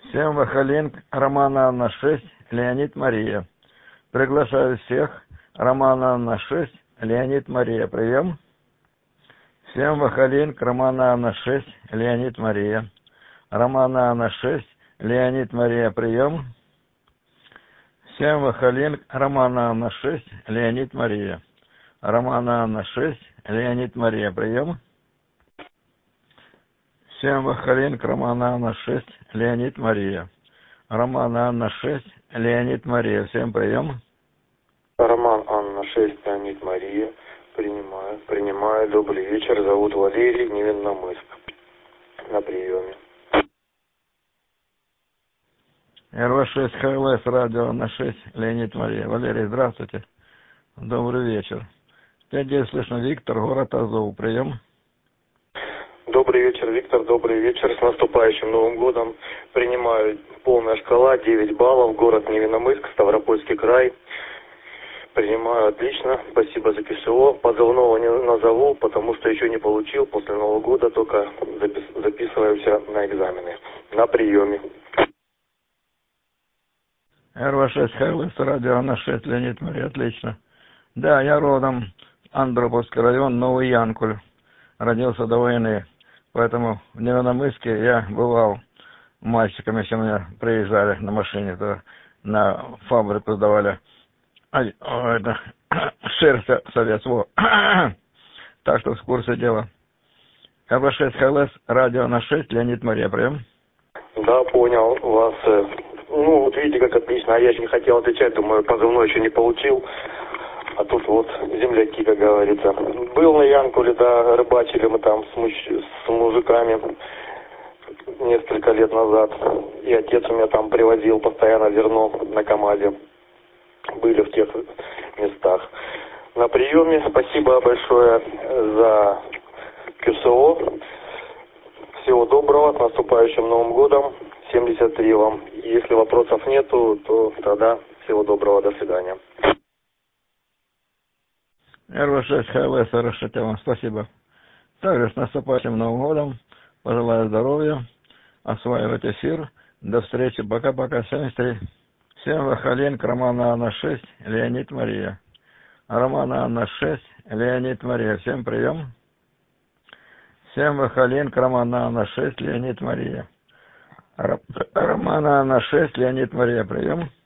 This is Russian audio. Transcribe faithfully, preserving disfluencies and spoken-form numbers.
Всем Вахалин, Романа Анна шесть, Леонид Мария. Приглашаю всех. Романа Анна шесть, Леонид Мария. Прием. Всем Вахалин, Романа Анна шесть, Леонид Мария. Романа Анна шесть, Леонид Мария. Прием. Всем Вахалин, Романа Анна шесть, Леонид Мария. Романа Анна шесть, Леонид Мария. Прием. Всем Вахалин, Романа Анна шесть, Леонид Мария. Романа Анна шесть, Леонид Мария. Всем прием. Роман Анна шесть, Леонид Мария. Принимаю. Принимаю. Добрый вечер. Зовут Валерий, Невинномысск. На приеме. эр вэ шесть ха эл эс, радио Анна шесть, Леонид Мария. Валерий, здравствуйте. Добрый вечер. пять девять слышно, Виктор, город Азов. Прием. Добрый вечер, Виктор. Добрый вечер. С наступающим Новым годом. Принимаю. Полная шкала, девять баллов. Город Невинномысск, Ставропольский край. Принимаю отлично. Спасибо за КСО. Позывного не назову, потому что еще не получил. После Нового года только запис- записываемся на экзамены. На приеме. эр вэ шесть ха эл эс, радио Анна шесть, Леонид Мария. Отлично. Да, я родом Андроповский район, Новый Янкуль. Родился до войны. Поэтому в Невинномысске я бывал мальчиком, если меня приезжали на машине, то на фабрику сдавали а, о, это, шерсть советского. Так что в курсе дела. эр вэ шесть ха эл эс, радио на шесть, Леонид Мария. Прием. Да, понял вас. э, Ну, вот видите, как отлично. А я же не хотел отвечать, думаю, позывной еще не получил. А тут вот земляки, как говорится. Был на Янкуле, да, рыбачили мы там с, мужч- с мужиками несколько лет назад. И отец у меня там привозил постоянно зерно на КамАЗе. Были в тех местах. На приеме. Спасибо большое за КСО. Всего доброго. С наступающим Новым годом. семьдесят три вам. Если вопросов нету, то тогда всего доброго. До свидания. эр вэ шесть ха эл эс, хорошо, вам спасибо. Также с наступающим Новым годом. Пожелаю здоровья. Осваивать эфир. До встречи. Пока-пока. семьдесят три. Всем Вахалин, Романа Анна шесть, Леонид Мария. Романа Анна шесть, Леонид Мария. Всем прием. Всем Вахалин, Романа Анна шесть, Леонид Мария. Романа Анна шесть, Леонид Мария. Прием.